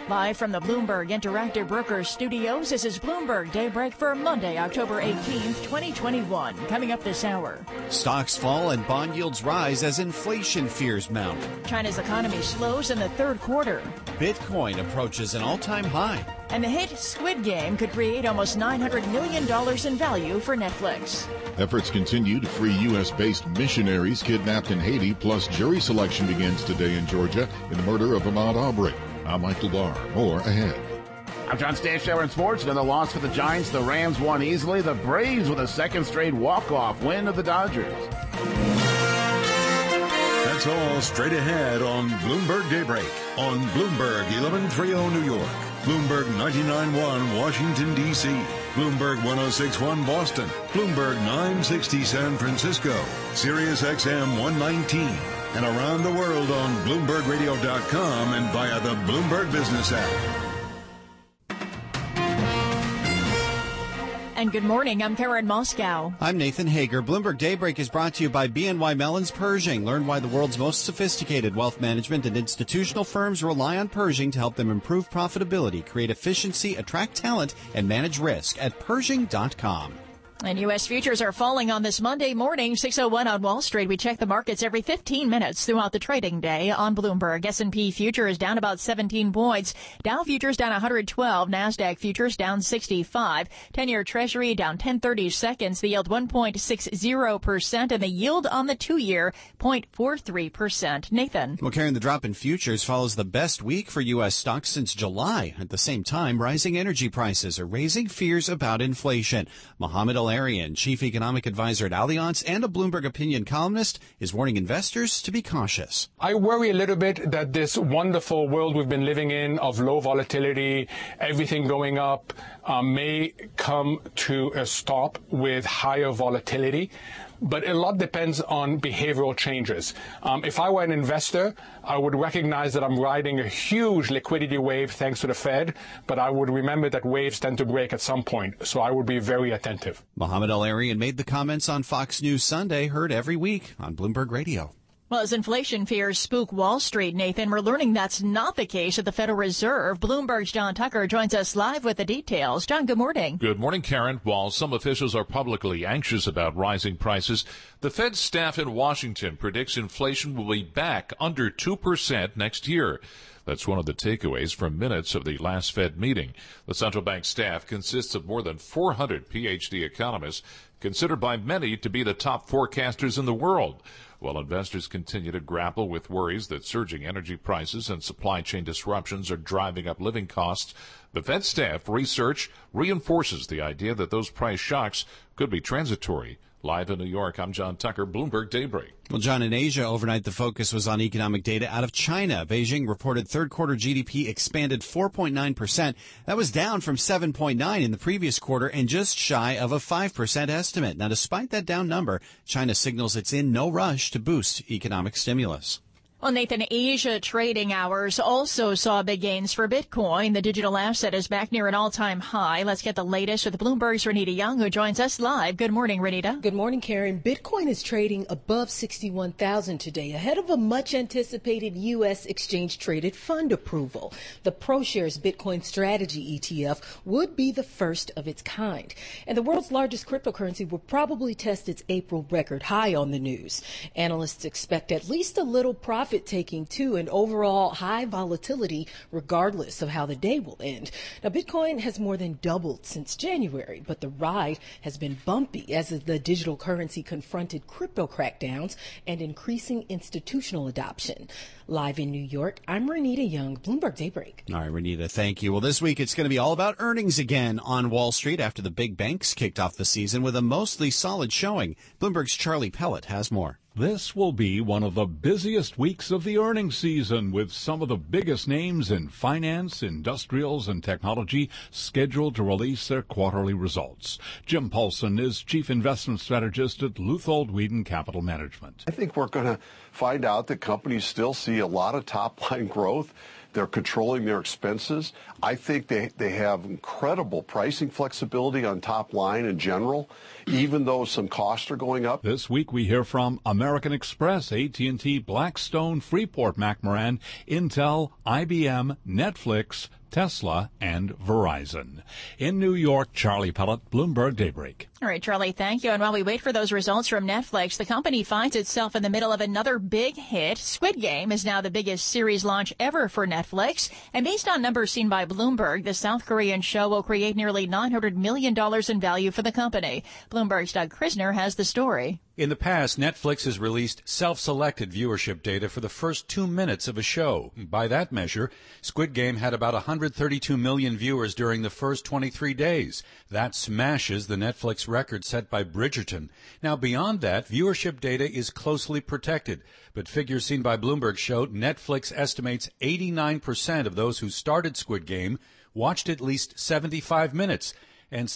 Live from the Bloomberg Interactive Brokers studios, this is Bloomberg Daybreak for Monday, October 18th, 2021. Coming up this hour. Stocks fall and bond yields rise as inflation fears mount. China's economy slows in the third quarter. Bitcoin approaches an all-time high. And the hit Squid Game could create almost $900 million in value for Netflix. Efforts continue to free U.S.-based missionaries kidnapped in Haiti, plus jury selection begins today in Georgia in the murder of Ahmaud Arbery. I'm Michael Barr. More ahead. I'm John Stashower in sports. Another loss for the Giants. The Rams won easily. The Braves with a second straight walk-off win of the Dodgers. That's all straight ahead on Bloomberg Daybreak on Bloomberg 1130 New York, Bloomberg 99.1 Washington, D.C., Bloomberg 106.1 Boston, Bloomberg 960 San Francisco, Sirius XM 119, and around the world on BloombergRadio.com and via the Bloomberg Business app. And good morning, I'm Karen Moscow. I'm Nathan Hager. Bloomberg Daybreak is brought to you by BNY Mellon's Pershing. Learn why the world's most sophisticated wealth management and institutional firms rely on Pershing to help them improve profitability, create efficiency, attract talent, and manage risk at Pershing.com. And U.S. futures are falling on this Monday morning, 6:01 on Wall Street. We check the markets every 15 minutes throughout the trading day on Bloomberg. S&P futures down about 17 points. Dow futures down 112. NASDAQ futures down 65. 10-year Treasury down 10/30 seconds. The yield 1.60%, and the yield on the 2-year 0.43%. Nathan. Well, Karen, the drop in futures follows the best week for U.S. stocks since July. At the same time, rising energy prices are raising fears about inflation. Mohamed Al-Arian, chief economic advisor at Allianz and a Bloomberg opinion columnist, is warning investors to be cautious. I worry a little bit that this wonderful world we've been living in of low volatility, everything going up, may come to a stop with higher volatility. But a lot depends on behavioral changes. If I were an investor, I would recognize that I'm riding a huge liquidity wave thanks to the Fed, but I would remember that waves tend to break at some point, so I would be very attentive. Mohamed Al-Arian made the comments on Fox News Sunday, heard every week on Bloomberg Radio. Well, as inflation fears spook Wall Street, Nathan, we're learning that's not the case at the Federal Reserve. Bloomberg's John Tucker joins us live with the details. John, good morning. Good morning, Karen. While some officials are publicly anxious about rising prices, the Fed staff in Washington predicts inflation will be back under 2% next year. That's one of the takeaways from minutes of the last Fed meeting. The central bank staff consists of more than 400 PhD economists, considered by many to be the top forecasters in the world. While investors continue to grapple with worries that surging energy prices and supply chain disruptions are driving up living costs, the Fed staff research reinforces the idea that those price shocks could be transitory. Live in New York, I'm John Tucker, Bloomberg Daybreak. Well, John, in Asia, overnight the focus was on economic data out of China. Beijing reported third quarter GDP expanded 4.9%. That was down from 7.9% in the previous quarter and just shy of a 5% estimate. Now, despite that down number, China signals it's in no rush to boost economic stimulus. Well, Nathan, Asia trading hours also saw big gains for Bitcoin. The digital asset is back near an all-time high. Let's get the latest with Bloomberg's Renita Young, who joins us live. Good morning, Renita. Good morning, Karen. Bitcoin is trading above 61,000 today, ahead of a much-anticipated U.S. exchange-traded fund approval. The ProShares Bitcoin Strategy ETF would be the first of its kind. And the world's largest cryptocurrency will probably test its April record high on the news. Analysts expect at least a little profit taking too, and overall high volatility regardless of how the day will end. Now, Bitcoin has more than doubled since January, but the ride has been bumpy as the digital currency confronted crypto crackdowns and increasing institutional adoption. Live in New York, I'm Renita Young, Bloomberg Daybreak. All right, Renita, thank you. Well, this week it's going to be all about earnings again on Wall Street after the big banks kicked off the season with a mostly solid showing. Bloomberg's Charlie Pellet has more. This will be one of the busiest weeks of the earnings season, with some of the biggest names in finance, industrials, and technology scheduled to release their quarterly results. Jim Paulson is Chief Investment Strategist at Luthold Whedon Capital Management. I think we're going to find out that companies still see a lot of top-line growth. They're controlling their expenses. I think they have incredible pricing flexibility on top line in general, even though some costs are going up. This week we hear from American Express, AT&T, Blackstone, Freeport-McMoRan, Intel, IBM, Netflix, Tesla, and Verizon. In New York, Charlie Pellet, Bloomberg Daybreak. All right, Charlie, thank you. And while we wait for those results from Netflix, the company finds itself in the middle of another big hit. Squid Game is now the biggest series launch ever for Netflix. And based on numbers seen by Bloomberg, the South Korean show will create nearly $900 million in value for the company. Bloomberg's Doug Krisner has the story. In the past, Netflix has released self-selected viewership data for the first 2 minutes of a show. By that measure, Squid Game had about 132 million viewers during the first 23 days. That smashes the Netflix record set by Bridgerton. Now, beyond that, viewership data is closely protected. But figures seen by Bloomberg showed Netflix estimates 89% of those who started Squid Game watched at least 75 minutes. And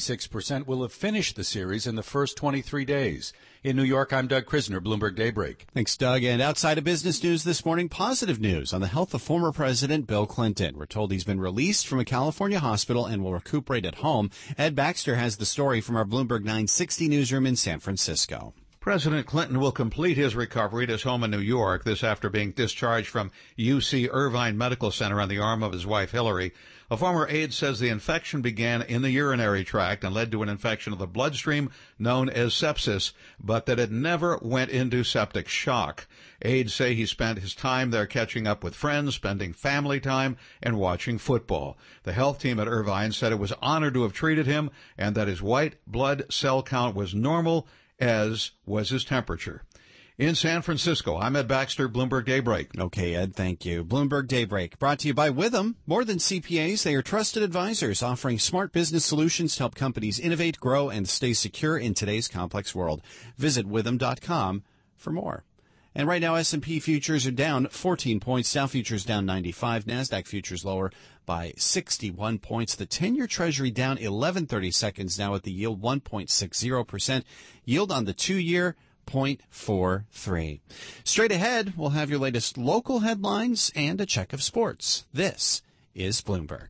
66% will have finished the series in the first 23 days. In New York, I'm Doug Krisner, Bloomberg Daybreak. Thanks, Doug. And outside of business news this morning, positive news on the health of former President Bill Clinton. We're told he's been released from a California hospital and will recuperate at home. Ed Baxter has the story from our Bloomberg 960 newsroom in San Francisco. President Clinton will complete his recovery at his home in New York, this after being discharged from UC Irvine Medical Center on the arm of his wife, Hillary. A former aide says the infection began in the urinary tract and led to an infection of the bloodstream known as sepsis, but that it never went into septic shock. Aides say he spent his time there catching up with friends, spending family time, and watching football. The health team at Irvine said it was honored to have treated him and that his white blood cell count was normal, as was his temperature. In San Francisco, I'm Ed Baxter, Bloomberg Daybreak. Okay, Ed, thank you. Bloomberg Daybreak, brought to you by Witham. More than CPAs, they are trusted advisors offering smart business solutions to help companies innovate, grow, and stay secure in today's complex world. Visit Witham.com for more. And right now, S&P futures are down 14 points. Dow futures down 95. NASDAQ futures lower by 61 points. The 10-year Treasury down 11/32 now at the yield 1.60%. Yield on the 2-year 0.43. Straight ahead, we'll have your latest local headlines and a check of sports. This is Bloomberg.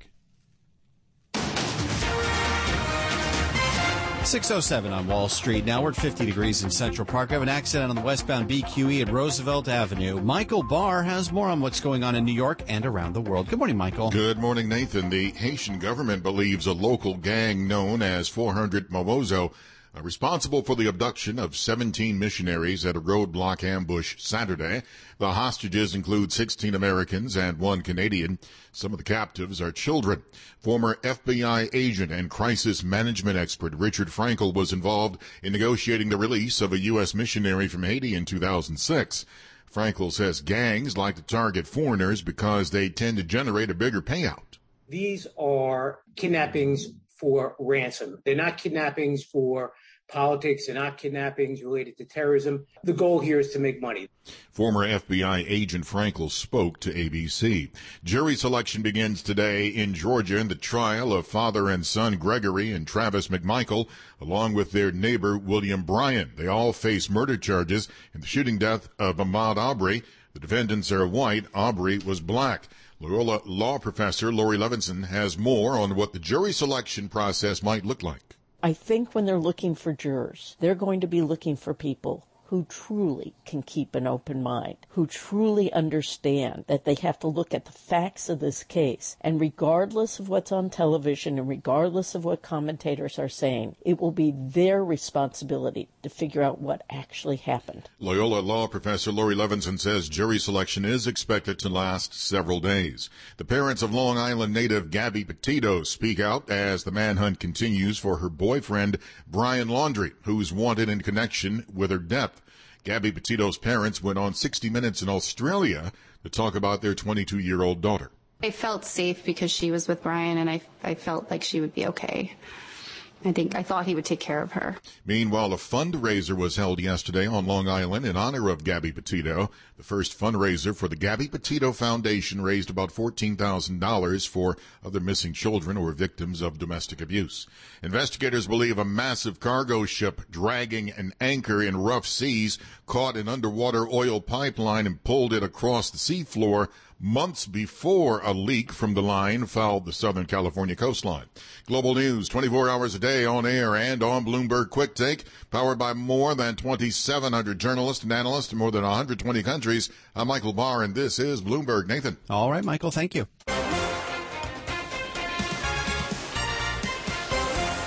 6:07 on Wall Street. Now we're at 50 degrees in Central Park. We have an accident on the westbound BQE at Roosevelt Avenue. Michael Barr has more on what's going on in New York and around the world. Good morning, Michael. Good morning, Nathan. The Haitian government believes a local gang known as 400 Mawozo responsible for the abduction of 17 missionaries at a roadblock ambush Saturday. The hostages include 16 Americans and 1 Canadian. Some of the captives are children. Former FBI agent and crisis management expert Richard Frankel was involved in negotiating the release of a U.S. missionary from Haiti in 2006. Frankel says gangs like to target foreigners because they tend to generate a bigger payout. These are kidnappings for ransom. They're not kidnappings for politics. They're not kidnappings related to terrorism. The goal here is to make money. Former FBI agent Frankel spoke to ABC. Jury selection begins today in Georgia in the trial of father and son Gregory and Travis McMichael, along with their neighbor William Bryan. They all face murder charges in the shooting death of Ahmaud Arbery. The defendants are white. Arbery was black. Loyola law professor Lori Levinson has more on what the jury selection process might look like. I think when they're looking for jurors, they're going to be looking for people who truly can keep an open mind, who truly understand that they have to look at the facts of this case. And regardless of what's on television and regardless of what commentators are saying, it will be their responsibility to figure out what actually happened. Loyola law professor Lori Levinson says jury selection is expected to last several days. The parents of Long Island native Gabby Petito speak out as the manhunt continues for her boyfriend, Brian Laundrie, who's wanted in connection with her death. Gabby Petito's parents went on 60 Minutes in Australia to talk about their 22-year-old daughter. I felt safe because she was with Brian, and I felt like she would be okay. I thought he would take care of her. Meanwhile, a fundraiser was held yesterday on Long Island in honor of Gabby Petito. The first fundraiser for the Gabby Petito Foundation raised about $14,000 for other missing children or victims of domestic abuse. Investigators believe a massive cargo ship dragging an anchor in rough seas caught an underwater oil pipeline and pulled it across the seafloor months before a leak from the line fouled the Southern California coastline. Global news 24 hours a day on air and on Bloomberg Quick Take, powered by more than 2,700 journalists and analysts in more than 120 countries. I'm Michael Barr, and this is Bloomberg. Nathan. All right, Michael, thank you.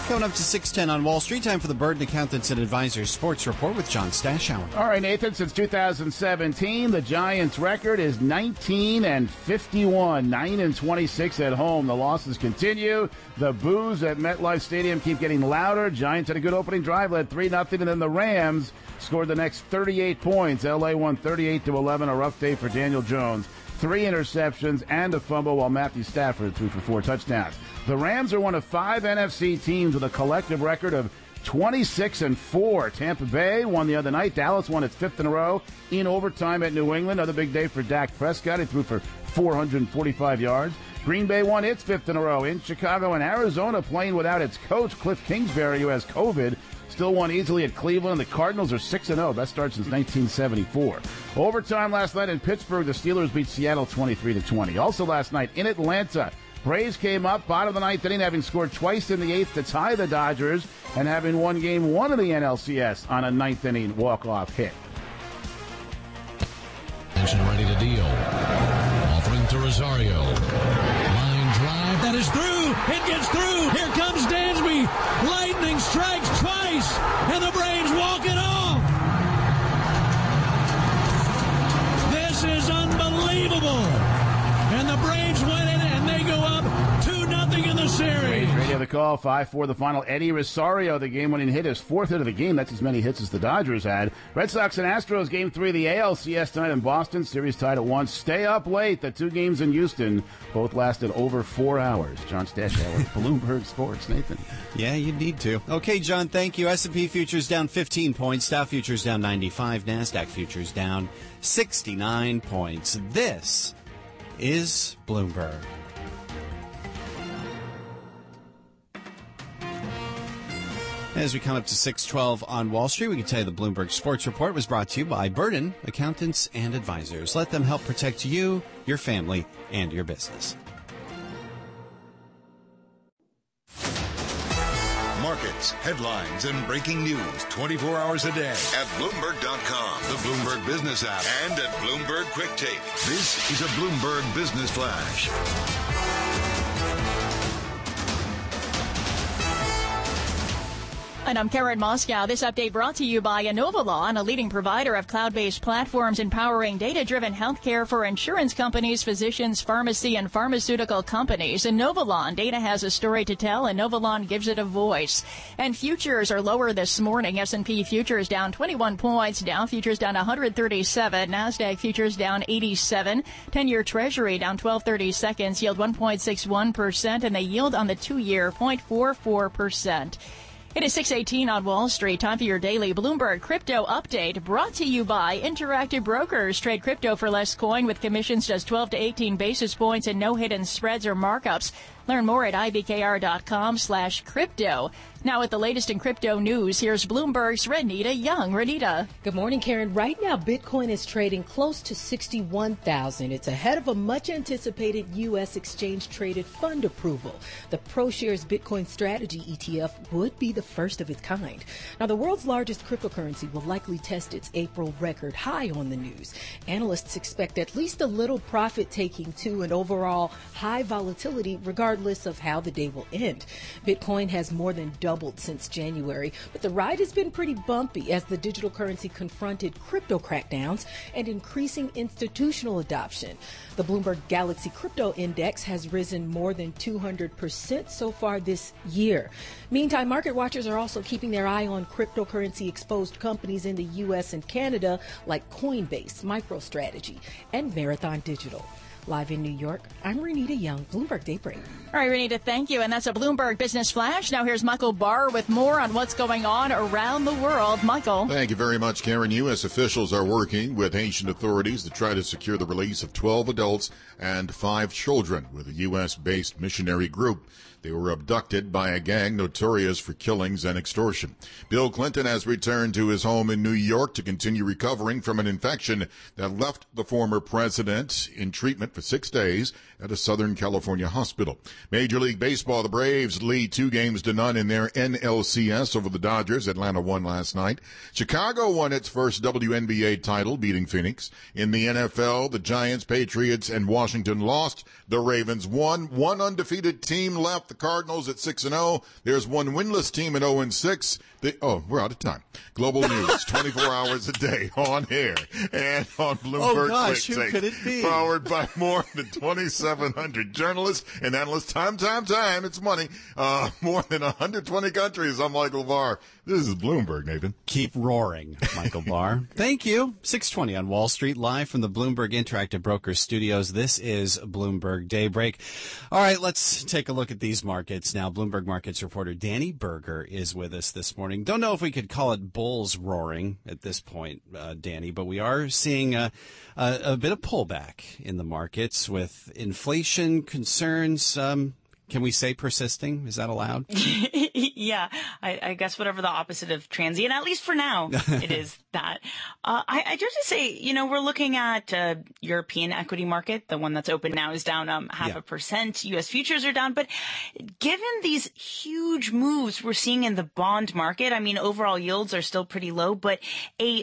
Coming up to 6:10 on Wall Street, time for the Burden Accountants and Advisors Sports Report with John Stashauer. All right, Nathan, since 2017, the Giants' record is 19-51, 9-26 at home. The losses continue. The boos at MetLife Stadium keep getting louder. Giants had a good opening drive, led 3-0, and then the Rams scored the next 38 points. L.A. won 38-11, a rough day for Daniel Jones. 3 interceptions and a fumble, while Matthew Stafford threw for 4 touchdowns. The Rams are one of 5 NFC teams with a collective record of 26-4. Tampa Bay won the other night. Dallas won its 5th in a row in overtime at New England. Another big day for Dak Prescott. He threw for 445 yards. Green Bay won its 5th in a row in Chicago, and Arizona, playing without its coach, Cliff Kingsbury, who has COVID, still won easily at Cleveland. The Cardinals are 6-0. Best start since 1974. Overtime last night in Pittsburgh, the Steelers beat Seattle 23-20. Also last night in Atlanta, Braves came up, bottom of the ninth inning, having scored twice in the 8th to tie the Dodgers, and having won Game 1 of the NLCS on a 9th inning walk-off hit. Attention, ready to deal. Offering to Rosario. Line drive. That is through. It gets through. Here comes Dansby. Lightning strikes twice, and the Braves walk it off. This is unbelievable. And the Braves win it, and they go up 2-0 in the series. Braves radio the call, 5-4 the final. Eddie Rosario, the game-winning hit, his 4th hit of the game. That's as many hits as the Dodgers had. Red Sox and Astros, Game 3 of the ALCS tonight in Boston. Series tied at 1. Stay up late. The 2 games in Houston both lasted over 4 hours. John Stashauer with Bloomberg Sports. Nathan. Yeah, you need to. Okay, John, thank you. S&P futures down 15 points. Dow futures down 95. NASDAQ futures down 69 points. This is Bloomberg. As we come up to 6:12 on Wall Street, we can tell you the Bloomberg Sports Report was brought to you by Burden Accountants and Advisors. Let them help protect you, your family, and your business. Markets, headlines, and breaking news 24 hours a day at Bloomberg.com, the Bloomberg Business app, and at Bloomberg Quick Take. This is a Bloomberg Business Flash. And I'm Karen Moscow. This update brought to you by Inovalon, a leading provider of cloud-based platforms empowering data-driven healthcare for insurance companies, physicians, pharmacy, and pharmaceutical companies. Inovalon, data has a story to tell. Inovalon gives it a voice. And futures are lower this morning. S&P futures down 21 points. Dow futures down 137. NASDAQ futures down 87. 10-year Treasury down 12/30 seconds. Yield 1.61%, and the yield on the 2-year 0.44%. It is 6:18 on Wall Street. Time for your daily Bloomberg Crypto Update, brought to you by Interactive Brokers. Trade crypto for less coin with commissions just 12 to 18 basis points and no hidden spreads or markups. Learn more at ibkr.com/crypto. Now with the latest in crypto news, here's Bloomberg's Renita Young. Renita. Good morning, Karen. Right now, Bitcoin is trading close to 61,000. It's ahead of a much-anticipated U.S. exchange-traded fund approval. The ProShares Bitcoin Strategy ETF would be the first of its kind. Now, the world's largest cryptocurrency will likely test its April record high on the news. Analysts expect at least a little profit-taking to an overall high volatility, regardless of how the day will end. Bitcoin has more than doubled since January, but the ride has been pretty bumpy as the digital currency confronted crypto crackdowns and increasing institutional adoption. The Bloomberg Galaxy Crypto Index has risen more than 200% so far this year. Meantime, market watchers are also keeping their eye on cryptocurrency exposed companies in the U.S. and Canada like Coinbase, MicroStrategy, and Marathon Digital. Live in New York, I'm Renita Young, Bloomberg Daybreak. All right, Renita, thank you. And that's a Bloomberg Business Flash. Now here's Michael Barr with more on what's going on around the world. Michael. Thank you very much, Karen. U.S. officials are working with Haitian authorities to try to secure the release of 12 adults and 5 children with a U.S.-based missionary group. They were abducted by a gang notorious for killings and extortion. Bill Clinton has returned to his home in New York to continue recovering from an infection that left the former president in treatment for 6 days at a Southern California hospital. Major League Baseball, the Braves lead 2-0 in their NLCS over the Dodgers. Atlanta won last night. Chicago won its first WNBA title, beating Phoenix. In the NFL, the Giants, Patriots, and Washington lost. The Ravens won. One undefeated team left, the Cardinals at 6-0. There's one winless team at 0-6. We're out of time. Global news, 24 hours a day, on air and on Bloomberg. Oh gosh, who could it be? Powered by more than 2,700 journalists and analysts. Time, it's money. More than 120 countries. I'm Michael Barr. This is Bloomberg, Nathan. Keep roaring, Michael Barr. Thank you. 6:20 on Wall Street, live from the Bloomberg Interactive Brokers studios. This is Bloomberg Daybreak. All right, let's take a look at these markets now. Bloomberg Markets reporter Danny Berger is with us this morning. Don't know if we could call it bulls roaring at this point, Danny, but we are seeing a bit of pullback in the markets with inflation concerns. Can we say persisting? Is that allowed? Yeah, I guess whatever the opposite of transient, at least for now, it is that. I just to say, we're looking at European equity market. The one that's open now is down 0.5%. U.S. futures are down. But given these huge moves we're seeing in the bond market, I mean, overall yields are still pretty low, but a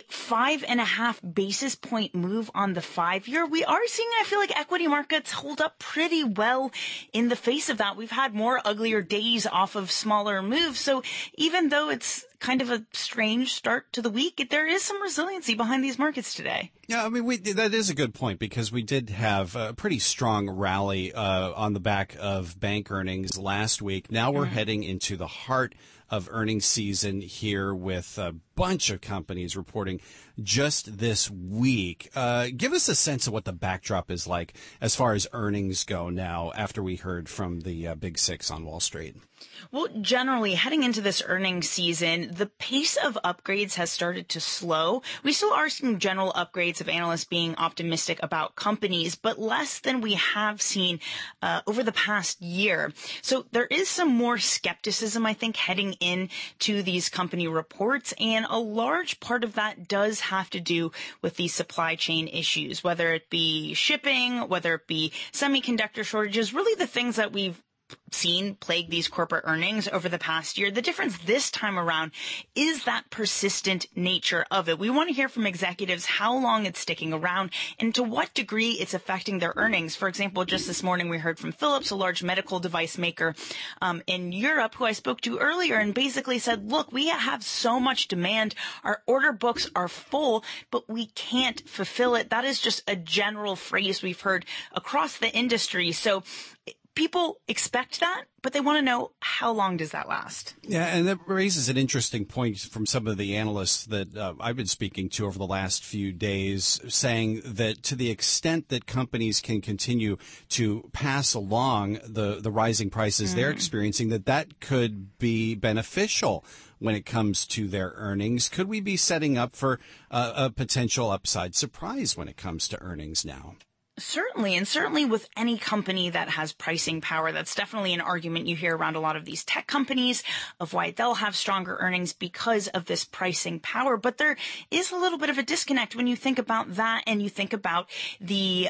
5.5 basis point move on the 5-year, we are seeing, I feel like, equity markets hold up pretty well in the face of that. We've had more uglier days off of smaller moves. So even though it's kind of a strange start to the week, there is some resiliency behind these markets today. Yeah, I mean, that is a good point because we did have a pretty strong rally on the back of bank earnings last week. Now we're heading into the heart of earnings season here with a bunch of companies reporting just this week. Give us a sense of what the backdrop is like as far as earnings go now after we heard from the Big Six on Wall Street. Well, generally, heading into this earnings season, the pace of upgrades has started to slow. We still are seeing general upgrades of analysts being optimistic about companies, but less than we have seen over the past year. So there is some more skepticism, I think, heading into these company reports, and a large part of that does have to do with these supply chain issues, whether it be shipping, whether it be semiconductor shortages, really the things that we've seen plague these corporate earnings over the past year. The difference this time around is that persistent nature of it. We want to hear from executives how long it's sticking around and to what degree it's affecting their earnings. For example, just this morning we heard from Philips, a large medical device maker in Europe, who I spoke to earlier, and basically said, look, we have so much demand. Our order books are full, but we can't fulfill it. That is just a general phrase we've heard across the industry. So people expect that, but they want to know how long does that last? Yeah, and that raises an interesting point from some of the analysts that I've been speaking to over the last few days, saying that to the extent that companies can continue to pass along the rising prices they're experiencing, that could be beneficial when it comes to their earnings. Could we be setting up for a potential upside surprise when it comes to earnings now? Certainly, and certainly with any company that has pricing power, that's definitely an argument you hear around a lot of these tech companies of why they'll have stronger earnings because of this pricing power. But there is a little bit of a disconnect when you think about that and you think about the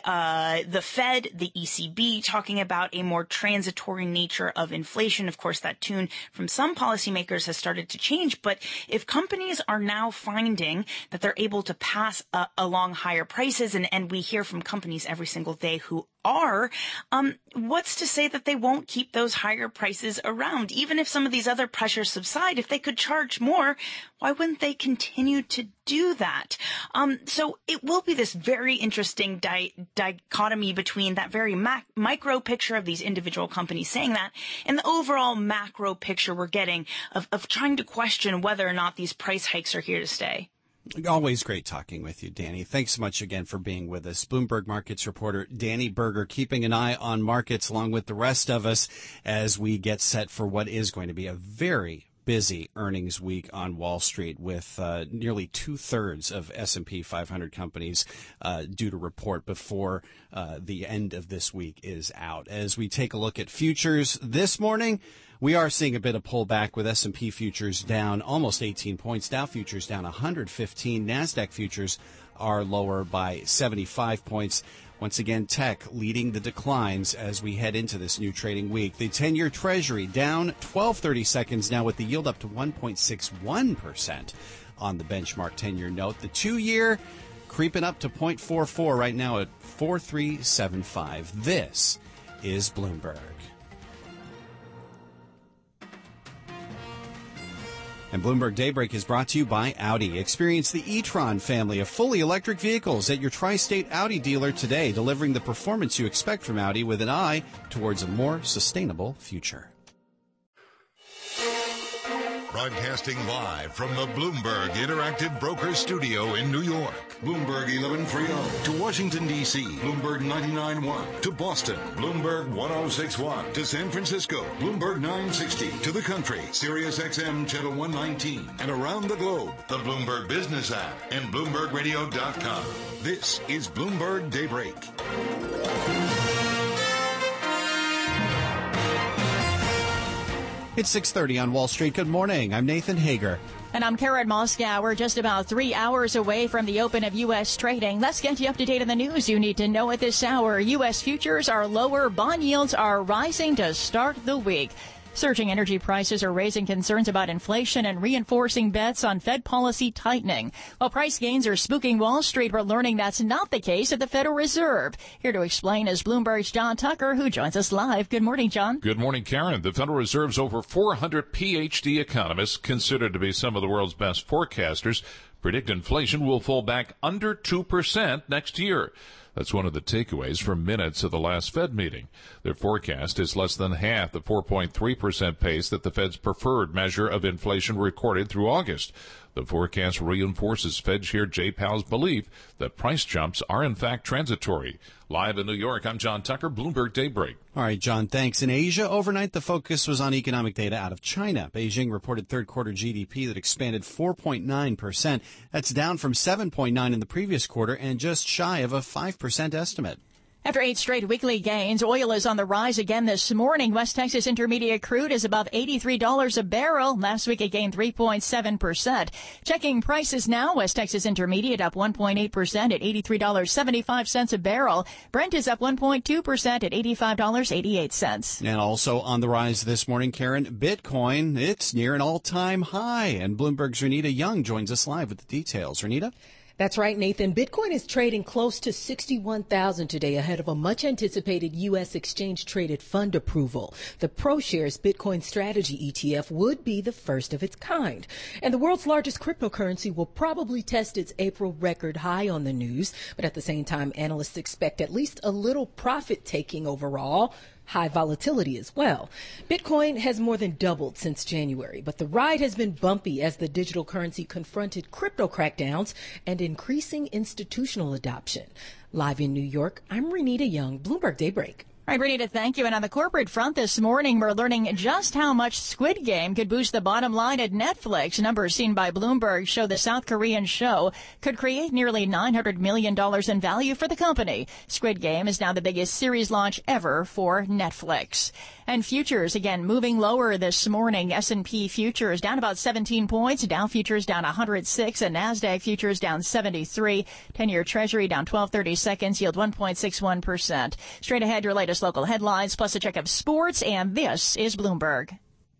Fed, the ECB talking about a more transitory nature of inflation. Of course, that tune from some policymakers has started to change. But if companies are now finding that they're able to pass along higher prices, and we hear from companies every single day who are, what's to say that they won't keep those higher prices around? Even if some of these other pressures subside, if they could charge more, why wouldn't they continue to do that? So it will be this very interesting dichotomy between that very micro picture of these individual companies saying that and the overall macro picture we're getting of trying to question whether or not these price hikes are here to stay. Always great talking with you, Danny. Thanks so much again for being with us. Bloomberg Markets reporter Danny Berger, keeping an eye on markets along with the rest of us as we get set for what is going to be a very busy earnings week on Wall Street with nearly 2/3 of S&P 500 companies due to report before the end of this week is out. As we take a look at futures this morning, we are seeing a bit of pullback with S&P futures down almost 18 points. Dow futures down 115. NASDAQ futures are lower by 75 points. Once again, tech leading the declines as we head into this new trading week. The 10-year Treasury down 12/32 now with the yield up to 1.61% on the benchmark 10-year note. The 2-year creeping up to 0.44 right now at 4.375. This is Bloomberg. And Bloomberg Daybreak is brought to you by Audi. Experience the e-tron family of fully electric vehicles at your tri-state Audi dealer today, delivering the performance you expect from Audi with an eye towards a more sustainable future. Broadcasting live from the Bloomberg Interactive Brokers Studio in New York. Bloomberg 1130 to Washington, D.C. Bloomberg 99.1 to Boston. Bloomberg 106.1 to San Francisco. Bloomberg 960 to the country. Sirius XM Channel 119. And around the globe, the Bloomberg Business app and BloombergRadio.com. This is Bloomberg Daybreak. It's 6:30 on Wall Street. Good morning. I'm Nathan Hager. And I'm Karen Moskow. We're just about 3 hours away from the open of U.S. trading. Let's get you up to date on the news you need to know at this hour. U.S. futures are lower. Bond yields are rising to start the week. Surging energy prices are raising concerns about inflation and reinforcing bets on Fed policy tightening. While price gains are spooking Wall Street, we're learning that's not the case at the Federal Reserve. Here to explain is Bloomberg's John Tucker, who joins us live. Good morning, John. Good morning, Karen. The Federal Reserve's over 400 PhD economists, considered to be some of the world's best forecasters, predict inflation will fall back under 2% next year. That's one of the takeaways from minutes of the last Fed meeting. Their forecast is less than half the 4.3% pace that the Fed's preferred measure of inflation recorded through August. The forecast reinforces Fed Chair Jay Powell's belief that price jumps are in fact transitory. Live in New York, I'm John Tucker, Bloomberg Daybreak. All right, John, thanks. In Asia, overnight, the focus was on economic data out of China. Beijing reported third quarter GDP that expanded 4.9%. That's down from 7.9% in the previous quarter and just shy of a 5% estimate. After 8 straight weekly gains, oil is on the rise again this morning. West Texas Intermediate crude is above $83 a barrel. Last week it gained 3.7%. Checking prices now, West Texas Intermediate up 1.8% at $83.75 a barrel. Brent is up 1.2% at $85.88. And also on the rise this morning, Karen, Bitcoin, it's near an all-time high. And Bloomberg's Renita Young joins us live with the details. Renita? That's right, Nathan. Bitcoin is trading close to 61,000 today ahead of a much anticipated U.S. exchange-traded fund approval. The ProShares Bitcoin Strategy ETF would be the first of its kind. And the world's largest cryptocurrency will probably test its April record high on the news. But at the same time, analysts expect at least a little profit-taking overall. High volatility as well. Bitcoin has more than doubled since January, but the ride has been bumpy as the digital currency confronted crypto crackdowns and increasing institutional adoption. Live in New York, I'm Renita Young, Bloomberg Daybreak. All right, Renita, thank you. And on the corporate front this morning, we're learning just how much Squid Game could boost the bottom line at Netflix. Numbers seen by Bloomberg show the South Korean show could create nearly $900 million in value for the company. Squid Game is now the biggest series launch ever for Netflix. And futures, again, moving lower this morning. S&P futures down about 17 points. Dow futures down 106. And NASDAQ futures down 73. 10-year Treasury down 12/32, yield 1.61%. Straight ahead, your latest local headlines, plus a check of sports, and this is Bloomberg.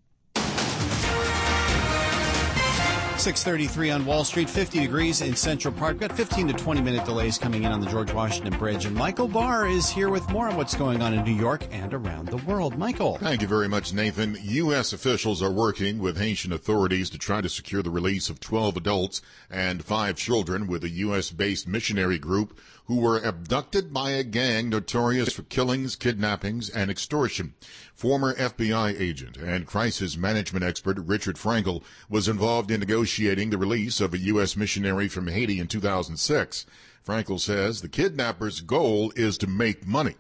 6:33 on Wall Street, 50 degrees in Central Park. Got 15 to 20-minute delays coming in on the George Washington Bridge. And Michael Barr is here with more on what's going on in New York and around the world. Michael. Thank you very much, Nathan. U.S. officials are working with Haitian authorities to try to secure the release of 12 adults and 5 children with a U.S.-based missionary group who were abducted by a gang notorious for killings, kidnappings, and extortion. Former FBI agent and crisis management expert Richard Frankel was involved in negotiating the release of a U.S. missionary from Haiti in 2006. Frankel says the kidnappers' goal is to make money.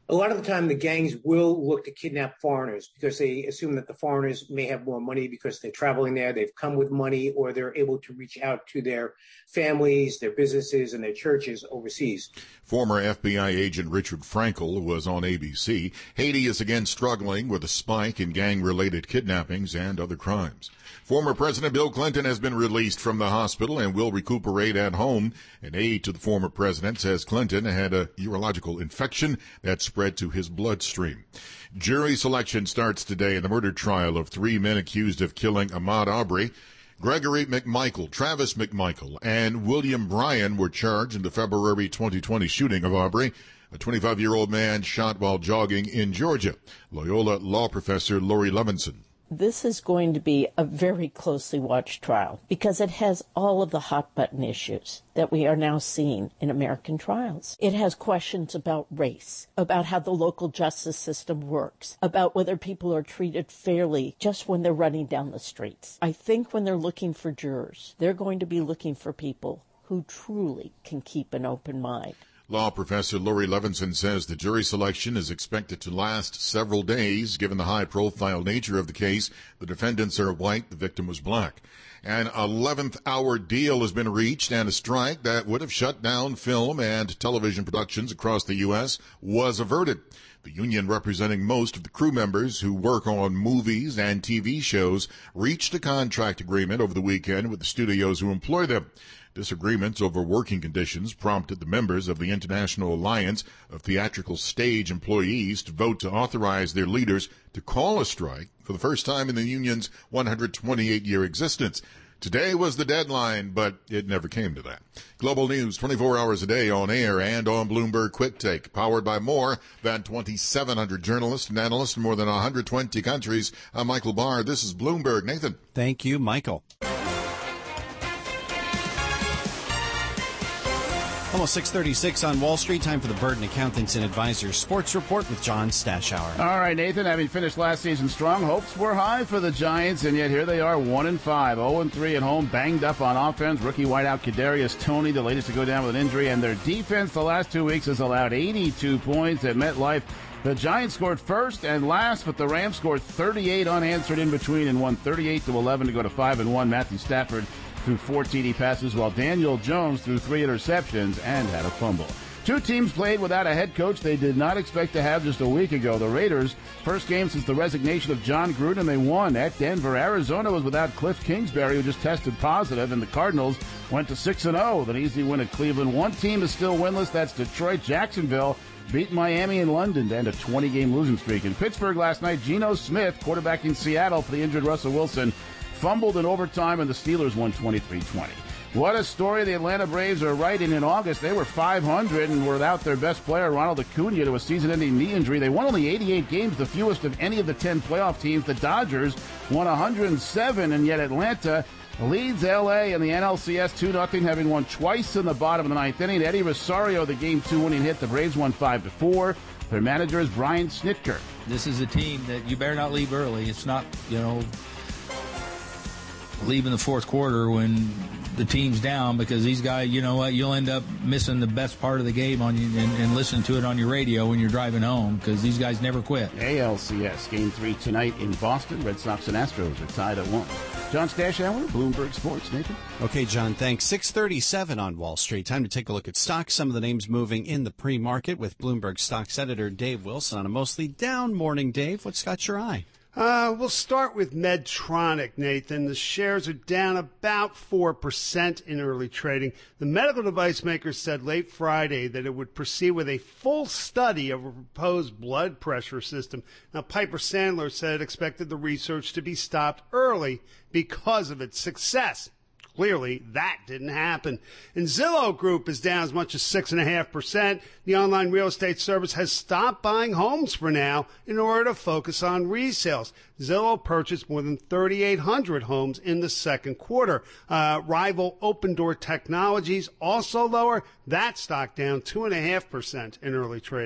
A lot of the time, the gangs will look to kidnap foreigners because they assume that the foreigners may have more money because they're traveling there, they've come with money, or they're able to reach out to their families, their businesses, and their churches overseas. Former FBI agent Richard Frankel was on ABC. Haiti is again struggling with a spike in gang-related kidnappings and other crimes. Former President Bill Clinton has been released from the hospital and will recuperate at home. An aide to the former president says Clinton had a urological infection that spread to his bloodstream. Jury selection starts today in the murder trial of 3 men accused of killing Ahmaud Arbery. Gregory McMichael, Travis McMichael, and William Bryan were charged in the February 2020 shooting of Arbery, a 25-year-old man shot while jogging in Georgia. Loyola law professor Lori Levinson. This is going to be a very closely watched trial because it has all of the hot-button issues that we are now seeing in American trials. It has questions about race, about how the local justice system works, about whether people are treated fairly just when they're running down the streets. I think when they're looking for jurors, they're going to be looking for people who truly can keep an open mind. Law professor Lori Levinson says the jury selection is expected to last several days. Given the high-profile nature of the case, the defendants are white, the victim was black. An 11th hour deal has been reached, and a strike that would have shut down film and television productions across the U.S. was averted. The union representing most of the crew members who work on movies and TV shows reached a contract agreement over the weekend with the studios who employ them. Disagreements over working conditions prompted the members of the International Alliance of Theatrical Stage Employees to vote to authorize their leaders to call a strike for the first time in the union's 128-year existence. Today was the deadline, but it never came to that. Global news 24 hours a day on air and on Bloomberg Quick Take, powered by more than 2,700 journalists and analysts in more than 120 countries. I'm Michael Barr. This is Bloomberg. Nathan. Thank you, Michael. Almost 6:36 on Wall Street. Time for the Burden Accountants and Advisors Sports Report with John Stashower. All right, Nathan, having finished last season strong, hopes were high for the Giants, and yet here they are, 1-5, 0-3 at home, banged up on offense. Rookie wideout Kadarius Toney, the latest to go down with an injury, and their defense the last 2 weeks has allowed 82 points at MetLife. The Giants scored first and last, but the Rams scored 38 unanswered in between and won 38-11 to go to 5-1. Matthew Stafford threw 4 TD passes, while Daniel Jones threw 3 interceptions and had a fumble. Two teams played without a head coach they did not expect to have just a week ago. The Raiders, first game since the resignation of John Gruden, they won at Denver. Arizona was without Cliff Kingsbury, who just tested positive, and the Cardinals went to 6-0 with an easy win at Cleveland. One team is still winless, that's Detroit. Jacksonville beat Miami and London to end a 20-game losing streak. In Pittsburgh last night, Geno Smith, quarterbacking Seattle for the injured Russell Wilson, fumbled in overtime, and the Steelers won 23-20. What a story the Atlanta Braves are writing. In August, they were .500 and were without their best player, Ronald Acuna, to a season-ending knee injury. They won only 88 games, the fewest of any of the 10 playoff teams. The Dodgers won 107, and yet Atlanta leads L.A. in the NLCS 2-0, having won twice in the bottom of the ninth inning. Eddie Rosario, the Game 2 winning hit. The Braves won 5-4. Their manager is Brian Snitker. This is a team that you better not leave early. It's not, leave in the fourth quarter when the team's down, because these guys, you know what, you'll end up missing the best part of the game on you and listening to it on your radio when you're driving home, because these guys never quit. ALCS Game 3 tonight in Boston. Red Sox and Astros are tied at 1. John Stashower, Bloomberg Sports. Nathan? Okay, John, thanks. 6:37 on Wall Street. Time to take a look at stocks. Some of the names moving in the pre-market with Bloomberg Stocks editor Dave Wilson on a mostly down morning. Dave, what's got your eye? We'll start with Medtronic, Nathan. The shares are down about 4% in early trading. The medical device maker said late Friday that it would proceed with a full study of a proposed blood pressure system. Now, Piper Sandler said it expected the research to be stopped early because of its success. Clearly, that didn't happen. And Zillow Group is down as much as 6.5%. The online real estate service has stopped buying homes for now in order to focus on resales. Zillow purchased more than 3,800 homes in the second quarter. Rival Open Door Technologies also lower. That stock down 2.5% in early trading.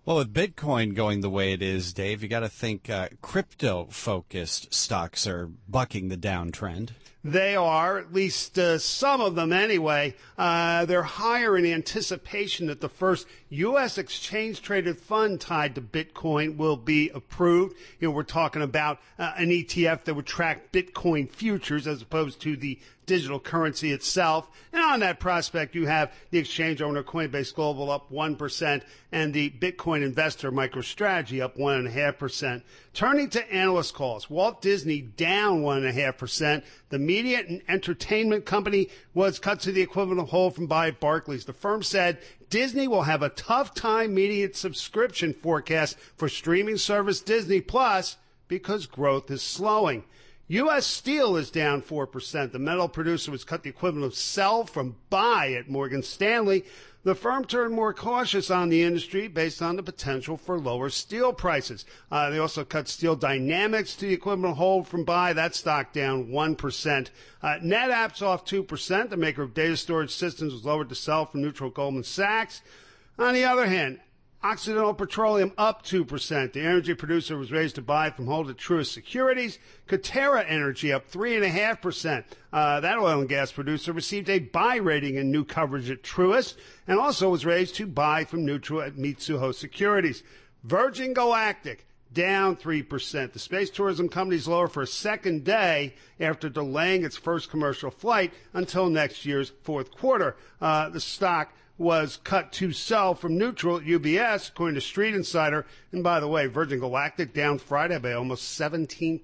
Well, with Bitcoin going the way it is, Dave, you got to think crypto-focused stocks are bucking the downtrend. They are, at least some of them anyway. They're higher in anticipation that the first U.S. exchange-traded fund tied to Bitcoin will be approved. We're talking about an ETF that would track Bitcoin futures as opposed to the digital currency itself. And on that prospect, you have the exchange owner Coinbase Global up 1% and the Bitcoin investor MicroStrategy up 1.5%. Turning to analyst calls, Walt Disney down 1.5%. The media and entertainment company was cut to the equivalent of whole from buy at Barclays. The firm said Disney will have a tough time meeting its subscription forecast for streaming service Disney Plus because growth is slowing. U.S. Steel is down 4%. The metal producer was cut the equivalent of sell from buy at Morgan Stanley. The firm turned more cautious on the industry based on the potential for lower steel prices. They also cut Steel Dynamics to the equivalent of hold from buy. That stock down 1%. NetApp's off 2%. The maker of data storage systems was lowered to sell from neutral at Goldman Sachs. On the other hand, Occidental Petroleum up 2%. The energy producer was raised to buy from hold at Truist Securities. Coterra Energy up 3.5%. That oil and gas producer received a buy rating and new coverage at Truist and also was raised to buy from neutral at Mitsuho Securities. Virgin Galactic down 3%. The space tourism company is lower for a second day after delaying its first commercial flight until next year's fourth quarter. The stock was cut to sell from neutral at UBS, according to Street Insider. And by the way, Virgin Galactic down Friday by almost 17%.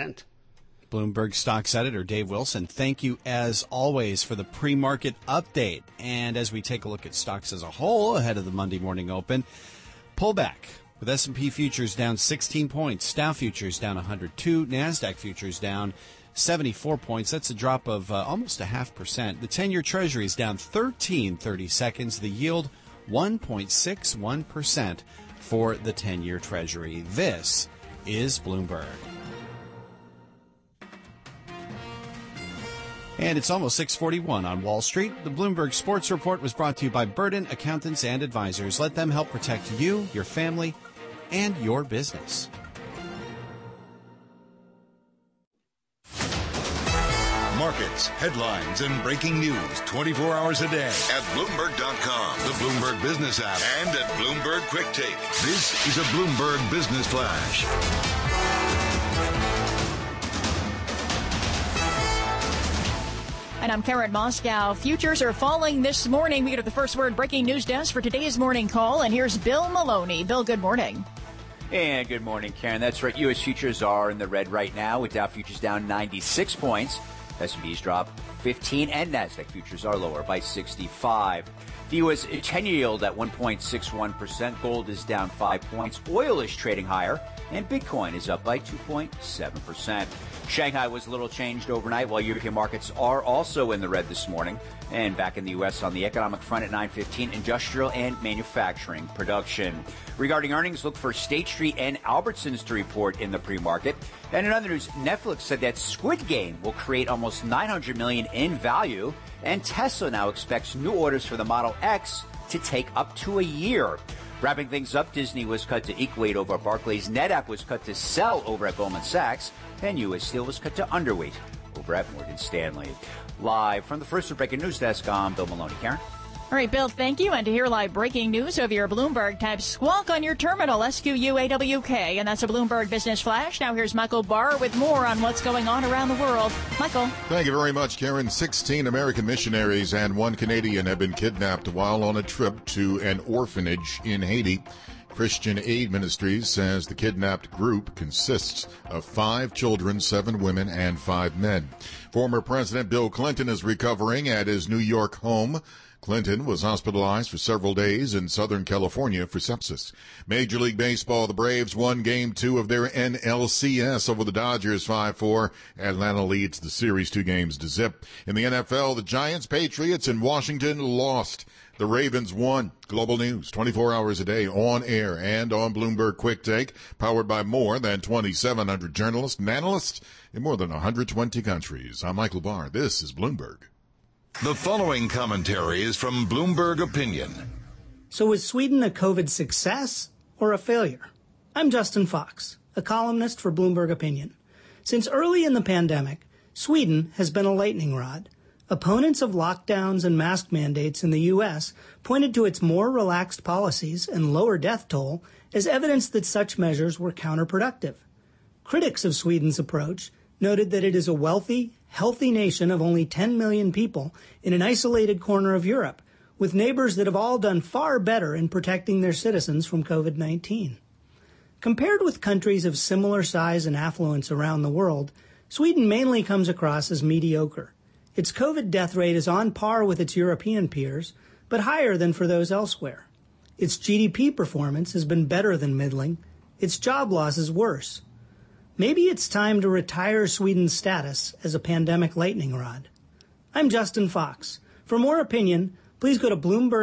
Bloomberg Stocks editor Dave Wilson, thank you as always for the pre-market update. And as we take a look at stocks as a whole ahead of the Monday morning open, pullback with S&P futures down 16 points, Dow futures down 102, NASDAQ futures down 74 points. That's a drop of almost 0.5%. The 10-year Treasury is down 13/32. The yield 1.61% for the 10-year Treasury. This is Bloomberg. And it's almost 6:41 on Wall Street. The Bloomberg Sports Report was brought to you by Burden Accountants and Advisors. Let them help protect you, your family, and your business. Markets, headlines, and breaking news 24 hours a day at Bloomberg.com, the Bloomberg Business app, and at Bloomberg Quick Take. This is a Bloomberg Business Flash. And I'm Karen Moscow. Futures are falling this morning. We go to the First Word breaking news desk for today's morning call. And here's Bill Maloney. Bill, good morning. And good morning, Karen. That's right. U.S. futures are in the red right now, with Dow futures down 96 points. S&P's dropped 15, and NASDAQ futures are lower by 65. The U.S. 10-year yield at 1.61%. Gold is down 5 points. Oil is trading higher, and Bitcoin is up by 2.7%. Shanghai was a little changed overnight, while European markets are also in the red this morning. And back in the U.S. on the economic front at 9:15, industrial and manufacturing production. Regarding earnings, look for State Street and Albertsons to report in the pre-market. And in other news, Netflix said that Squid Game will create almost $900 million in value. And Tesla now expects new orders for the Model X to take up to a year. Wrapping things up, Disney was cut to equate over at Barclays. NetApp was cut to sell over at Goldman Sachs. And U.S. Steel was cut to underweight over at Morgan Stanley. Live from the First Word breaking news desk, I'm Bill Maloney. Karen? All right, Bill, thank you. And to hear live breaking news over your Bloomberg, type squawk on your terminal, SQUAWK. And that's a Bloomberg Business Flash. Now here's Michael Barr with more on what's going on around the world. Michael. Thank you very much, Karen. 16 American missionaries and 1 Canadian have been kidnapped while on a trip to an orphanage in Haiti. Christian Aid Ministries says the kidnapped group consists of 5 children, 7 women, and 5 men. Former President Bill Clinton is recovering at his New York home. Clinton was hospitalized for several days in Southern California for sepsis. Major League Baseball, the Braves won Game 2 of their NLCS over the Dodgers 5-4. Atlanta leads the series 2-0. In the NFL, the Giants, Patriots, and Washington lost. The Ravens won. Global news, 24 hours a day, on air and on Bloomberg Quick Take, powered by more than 2,700 journalists and analysts in more than 120 countries. I'm Michael Barr. This is Bloomberg. The following commentary is from Bloomberg Opinion. So was Sweden a COVID success or a failure? I'm Justin Fox, a columnist for Bloomberg Opinion. Since early in the pandemic, Sweden has been a lightning rod. Opponents of lockdowns and mask mandates in the U.S. pointed to its more relaxed policies and lower death toll as evidence that such measures were counterproductive. Critics of Sweden's approach noted that it is a wealthy, healthy nation of only 10 million people in an isolated corner of Europe, with neighbors that have all done far better in protecting their citizens from COVID-19. Compared with countries of similar size and affluence around the world, Sweden mainly comes across as mediocre. Its COVID death rate is on par with its European peers, but higher than for those elsewhere. Its GDP performance has been better than middling. Its job loss is worse. Maybe it's time to retire Sweden's status as a pandemic lightning rod. I'm Justin Fox. For more opinion, please go to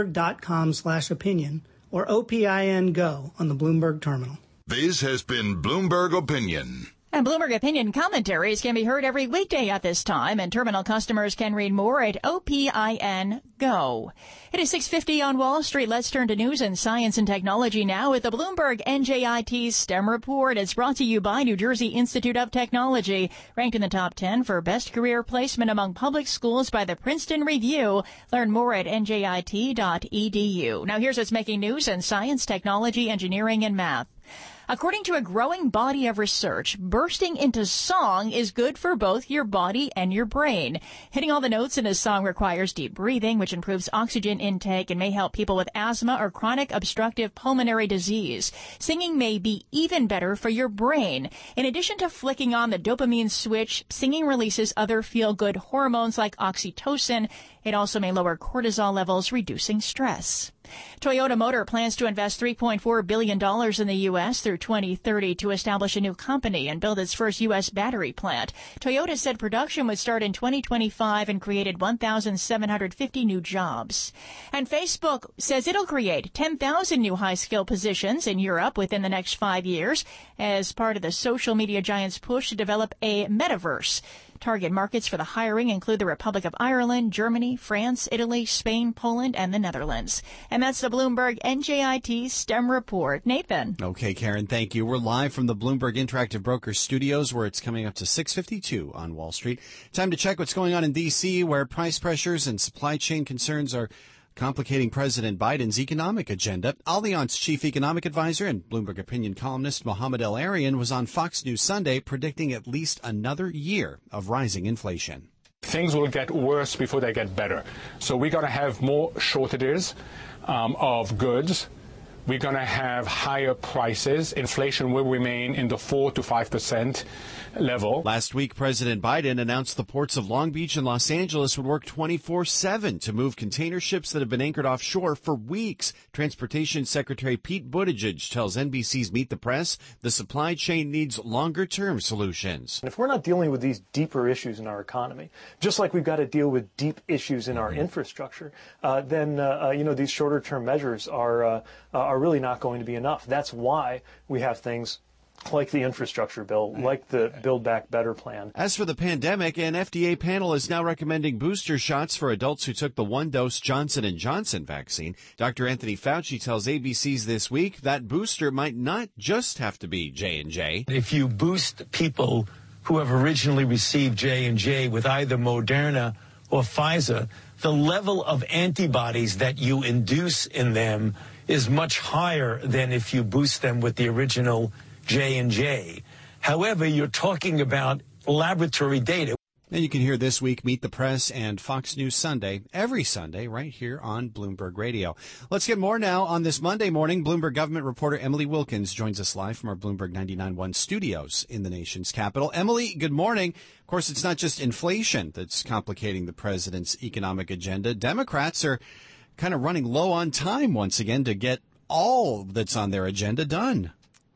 Bloomberg.com/opinion or OPIN Go on the Bloomberg terminal. This has been Bloomberg Opinion. And Bloomberg Opinion commentaries can be heard every weekday at this time, and terminal customers can read more at OPIN Go. It is 6:50 on Wall Street. Let's turn to news and science and technology now with the Bloomberg NJIT STEM Report. It's brought to you by New Jersey Institute of Technology, ranked in the top 10 for best career placement among public schools by the Princeton Review. Learn more at njit.edu. Now here's what's making news in science, technology, engineering, and math. According to a growing body of research, bursting into song is good for both your body and your brain. Hitting all the notes in a song requires deep breathing, which improves oxygen intake and may help people with asthma or chronic obstructive pulmonary disease. Singing may be even better for your brain. In addition to flicking on the dopamine switch, singing releases other feel-good hormones like oxytocin. It also may lower cortisol levels, reducing stress. Toyota Motor plans to invest $3.4 billion in the U.S. through 2030 to establish a new company and build its first U.S. battery plant. Toyota said production would start in 2025 and created 1,750 new jobs. And Facebook says it'll create 10,000 new high-skill positions in Europe within the next 5 years as part of the social media giant's push to develop a metaverse. Target markets for the hiring include the Republic of Ireland, Germany, France, Italy, Spain, Poland, and the Netherlands. And that's the Bloomberg NJIT STEM Report. Nathan. Okay, Karen, thank you. We're live from the Bloomberg Interactive Brokers studios where it's coming up to 6:52 on Wall Street. Time to check what's going on in D.C., where price pressures and supply chain concerns are complicating President Biden's economic agenda. Allianz chief economic advisor and Bloomberg opinion columnist Mohamed El-Erian was on Fox News Sunday predicting at least another year of rising inflation. Things will get worse before they get better. So we're going to have more shortages of goods. We're going to have higher prices. Inflation will remain in the 4 to 5% level. Last week, President Biden announced the ports of Long Beach and Los Angeles would work 24/7 to move container ships that have been anchored offshore for weeks. Transportation Secretary Pete Buttigieg tells NBC's Meet the Press the supply chain needs longer-term solutions. If we're not dealing with these deeper issues in our economy, just like we've got to deal with deep issues in our infrastructure, then these shorter-term measures are really not going to be enough. That's why we have things like the infrastructure bill, like the Build Back Better plan. As for the pandemic, an FDA panel is now recommending booster shots for adults who took the one-dose Johnson & Johnson vaccine. Dr. Anthony Fauci tells ABC's This Week that booster might not just have to be J&J. If you boost people who have originally received J&J with either Moderna or Pfizer, the level of antibodies that you induce in them is much higher than if you boost them with the original J&J. However, you're talking about laboratory data. And you can hear This Week, Meet the Press, and Fox News Sunday, every Sunday, right here on Bloomberg Radio. Let's get more now on this Monday morning. Bloomberg government reporter Emily Wilkins joins us live from our Bloomberg 99.1 studios in the nation's capital. Emily, good morning. Of course, it's not just inflation that's complicating the president's economic agenda. Democrats are kind of running low on time once again to get all that's on their agenda done.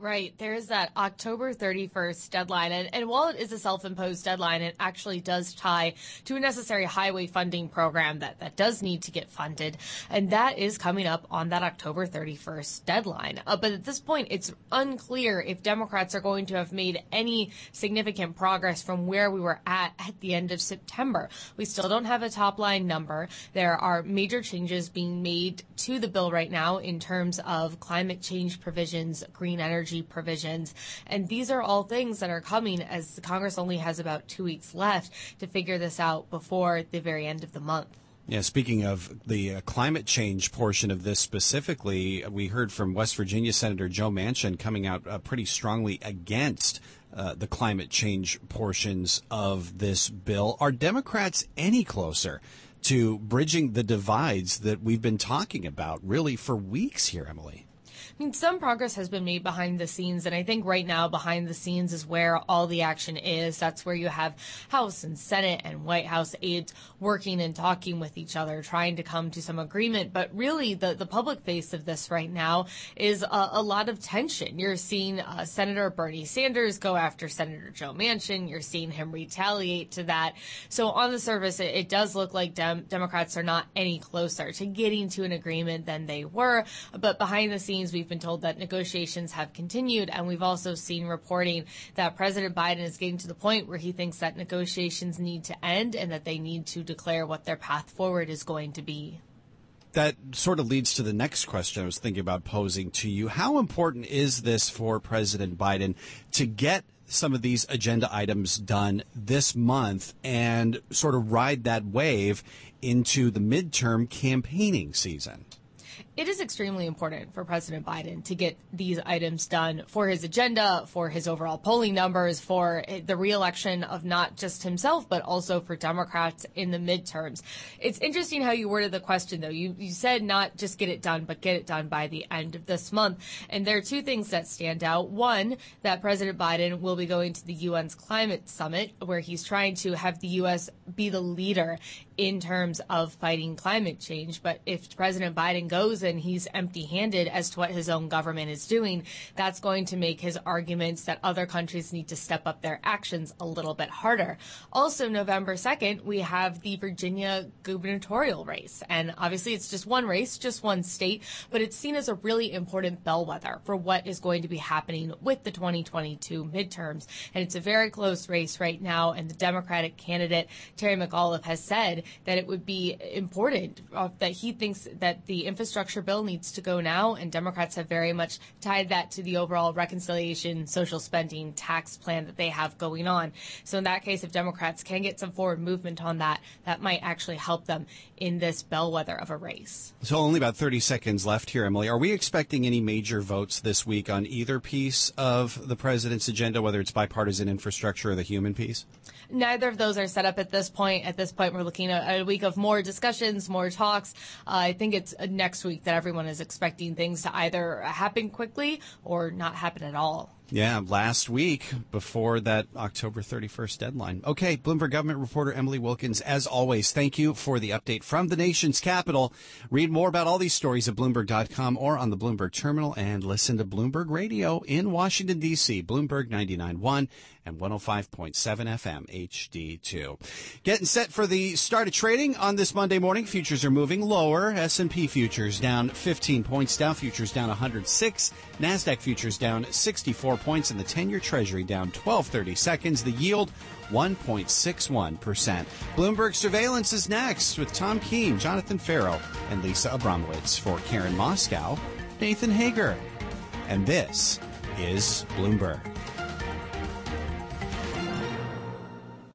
Right. There is that October 31st deadline. And while it is a self-imposed deadline, it actually does tie to a necessary highway funding program that does need to get funded. And that is coming up on that October 31st deadline. But at this point, it's unclear if Democrats are going to have made any significant progress from where we were at the end of September. We still don't have a top line number. There are major changes being made to the bill right now in terms of climate change provisions, green energy provisions. And these are all things that are coming as Congress only has about 2 weeks left to figure this out before the very end of the month. Yeah, speaking of the climate change portion of this specifically, we heard from West Virginia Senator Joe Manchin coming out pretty strongly against the climate change portions of this bill. Are Democrats any closer to bridging the divides that we've been talking about really for weeks here, Emily? I mean, some progress has been made behind the scenes, and I think right now behind the scenes is where all the action is. That's where you have House and Senate and White House aides working and talking with each other, trying to come to some agreement. But really, the public face of this right now is a lot of tension. You're seeing Senator Bernie Sanders go after Senator Joe Manchin. You're seeing him retaliate to that. So on the surface, it does look like Democrats are not any closer to getting to an agreement than they were. But behind the scenes, we've been told that negotiations have continued, and we've also seen reporting that President Biden is getting to the point where he thinks that negotiations need to end and that they need to declare what their path forward is going to be. That sort of leads to the next question I was thinking about posing to you. How important is this for President Biden to get some of these agenda items done this month and sort of ride that wave into the midterm campaigning season? It is extremely important for President Biden to get these items done for his agenda, for his overall polling numbers, for the reelection of not just himself, but also for Democrats in the midterms. It's interesting how you worded the question, though. You said not just get it done, but get it done by the end of this month. And there are two things that stand out. One, that President Biden will be going to the UN's climate summit, where he's trying to have the U.S. be the leader in terms of fighting climate change. But if President Biden goes and he's empty-handed as to what his own government is doing, that's going to make his arguments that other countries need to step up their actions a little bit harder. Also, November 2nd, we have the Virginia gubernatorial race. And obviously, it's just one race, just one state, but it's seen as a really important bellwether for what is going to be happening with the 2022 midterms. And it's a very close race right now. And the Democratic candidate, Terry McAuliffe, has said that it would be important, that he thinks that the infrastructure bill needs to go now, and Democrats have very much tied that to the overall reconciliation, social spending, tax plan that they have going on. So in that case, if Democrats can get some forward movement on that, that might actually help them in this bellwether of a race. So only about 30 seconds left here, Emily. Are we expecting any major votes this week on either piece of the president's agenda, whether it's bipartisan infrastructure or the human piece? Neither of those are set up at this point. At this point, we're looking at a week of more discussions, more talks. I think it's next week that everyone is expecting things to either happen quickly or not happen at all. Yeah, last week before that October 31st deadline. Okay, Bloomberg government reporter Emily Wilkins, as always, thank you for the update from the nation's capital. Read more about all these stories at Bloomberg.com or on the Bloomberg terminal, and listen to Bloomberg Radio in Washington, D.C., Bloomberg 99.1 and 105.7 FM HD2. Getting set for the start of trading on this Monday morning. Futures are moving lower. S&P futures down 15 points. Dow futures down 106. NASDAQ futures down 64 points, and the 10-year Treasury down 12/30 seconds. The yield 1.61%. Bloomberg Surveillance is next with Tom Keene, Jonathan Farrow, and Lisa Abramowitz. For Karen Moscow, Nathan Hager. And this is Bloomberg.